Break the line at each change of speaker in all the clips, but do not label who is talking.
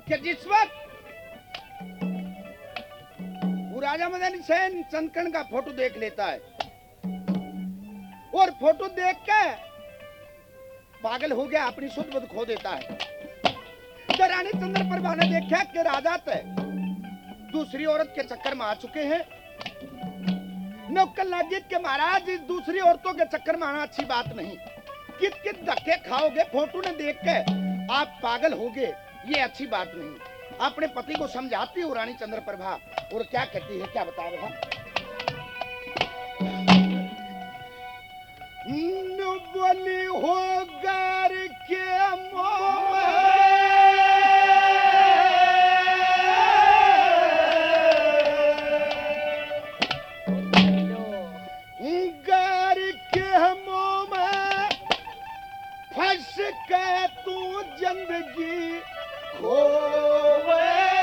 कि जिस वक्त वो राजा मदन सेन चंदकण का फोटो देख लेता है और फोटो देख के पागल हो गया, अपनी शुद्ध बुद्ध खो देता है। तो रानी चंद्रप्रभा ने देखा कि राजा दूसरी औरत के चक्कर में आ चुके हैं। नौकर लगी कि महाराज इस दूसरी औरतों के चक्कर में आना अच्छी बात नहीं, कित कित धक्के खाओगे, फोटो ने देख के आप पागल होगे, ये अच्छी बात नहीं। अपने पति को समझाती हो रानी चंद्रप्रभा और क्या कहती है, क्या बता रहा बोली हो गर के गर के मुंह में फंस के तू जिंदगी खोवेगा।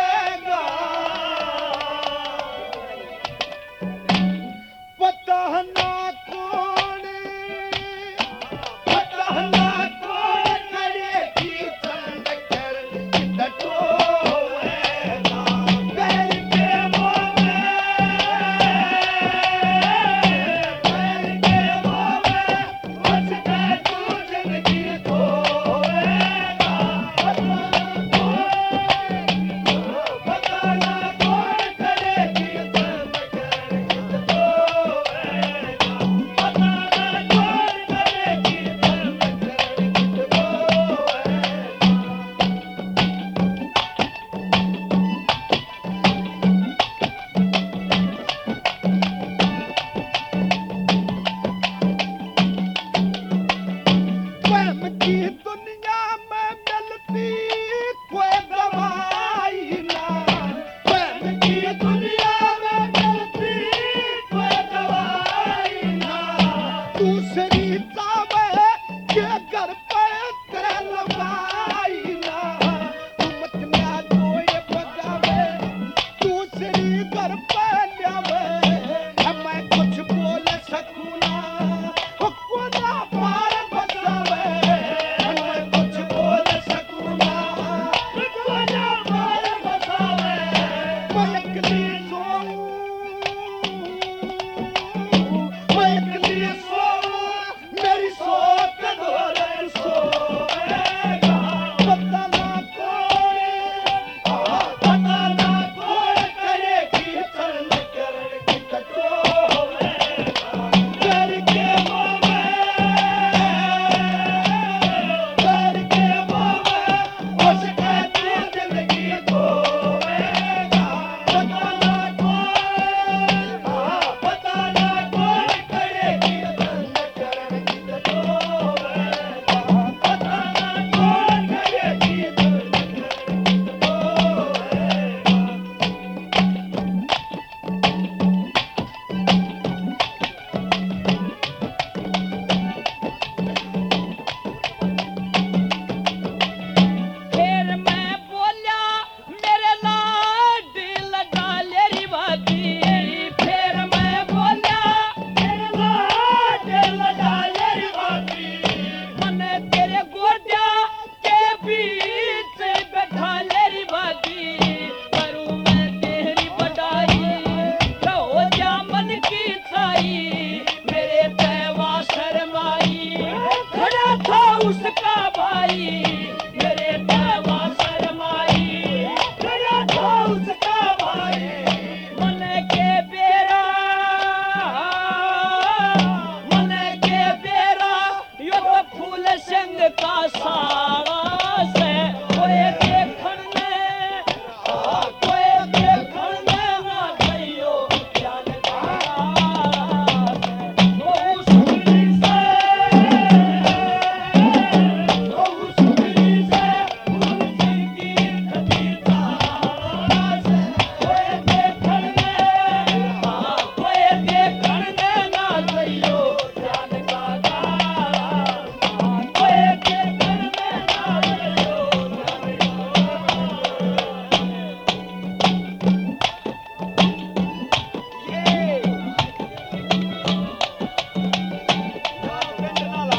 पता ना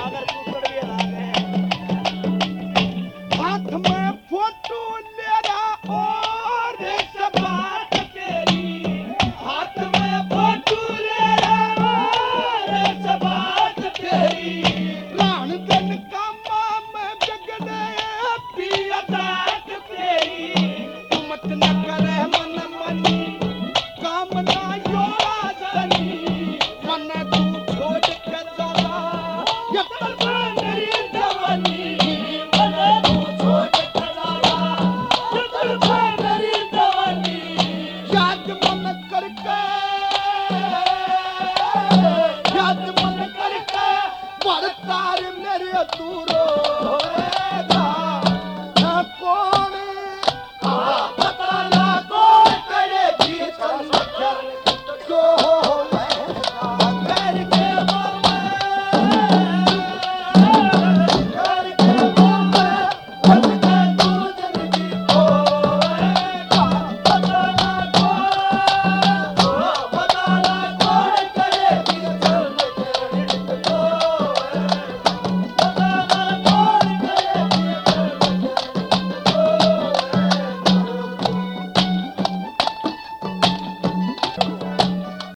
हाथ में फोटो ले रहा ओ